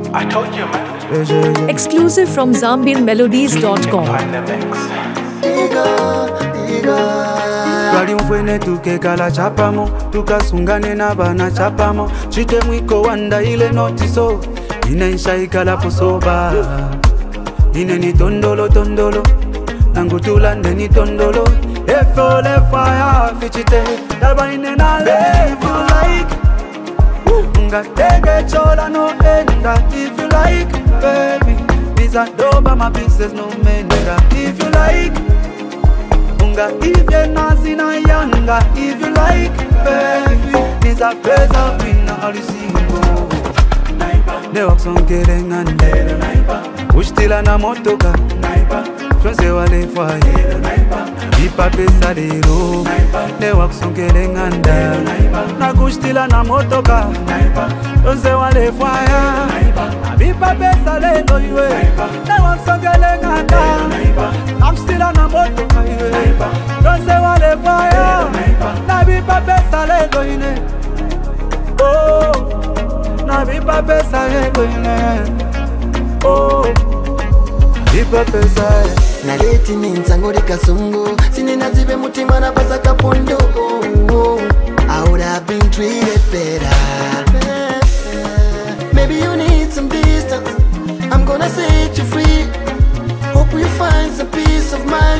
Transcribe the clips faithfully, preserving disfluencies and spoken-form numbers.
I told you, man. Exclusive from zambian melodies dot com. Twali mfwene tukekala chapamo, tukasungane na bana chapamo. Chite mwiko wanda ile notiso, ine nshaikala posoba. Ine ni tondolo tondolo, nangu tulande ni tondolo. Efo le fire fichite, dalba ine na live you like. Nga tege chola no enda if you like, baby. Biza doba my business no menda if you like. Unga if you nazi na yanga if you like, baby. Biza pesa wina alisingo. Ne wakson kelengande, ushtila na motoka. Franse wale fwaye, ipa pesa lero. Ne wakson kelenganda, na kushtila na motoka. Franse wale fwaye, ipa pesa lero ywe. Ne wakson kelenganda, na kushtila na motoka ywe. Franse wale fwaye, na ipa pesa lero ywe. Oh, na ipa pesa lero ywe. Oh, ipa pesa lero. Naleti ninsango kasungu, sinina zibe mutima na pasa kapondo. I would have been treated better. Maybe you need some distance, I'm gonna set you free. Hope you find some peace of mind.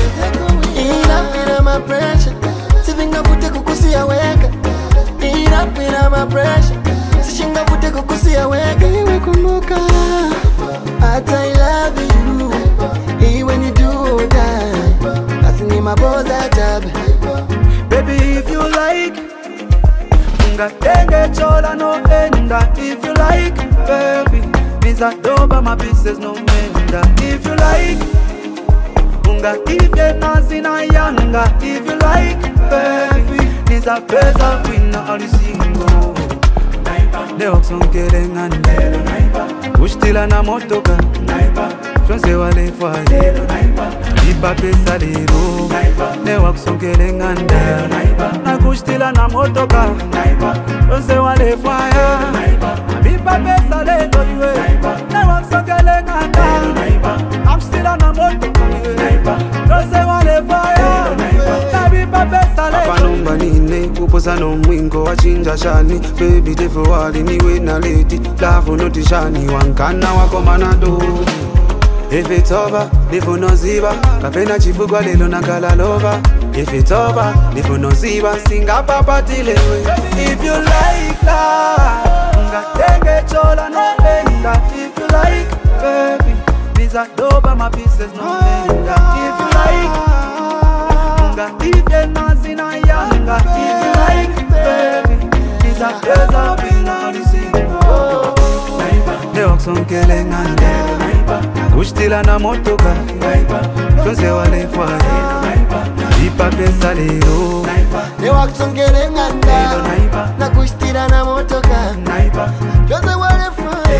Enough in my pressure, sivinga pute kukusia weka. Enough in my pressure, sishinga pute kukusia weka. Iwe kumbuka, hata I love you. When you do that, that's in my boss job. Baby, if you like, unga tenge chola no enda. If you like, baby, biza doba my business no menda. If you like, unga if you nazi na yanga. If you like, baby, biza pesa wina alisingo. Ne wakson kelengande, ushtila na motoka. Franse wale fwaye, ipa pesa lero. Ne wakson kelenganda, na kushtila na motoka. Franse wale fwaye, ipa pesa lero ywe. Ne wakson kelenganda, na kushtila na motoka ywe. Franse wale fwaye, na ipa pesa lero. Papa numba nine, kuposa no mwingo wachinja shani. Baby tefu wali niwe na leti, lavo noti shani. Wankana wako manado. If it's over, nifu no ziba. Kapena chifugwa lelo na kalalova. If it's over, nifu no ziba. Singa papa tilewe. If you like that, nga tenge chola no enda. If you like, baby, biza doba my pieces no enda. If you like, nga ife nazi na yanga. If you like, baby, biza pesa wina alisingo. Ne wakson kelengande, ushtila na motoka. Franse wale fwaye, ipa pesa lero. Ne wakson kelenganda, na kushtila na motoka. Franse wale fwaye,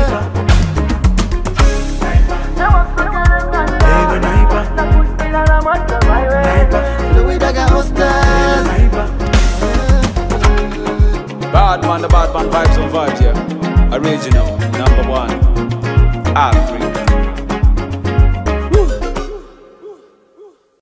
na kushtila na motoka. Louis Daga Hostas. Bad man, the bad man vibes on vibes, yeah. Original, number one, Africa.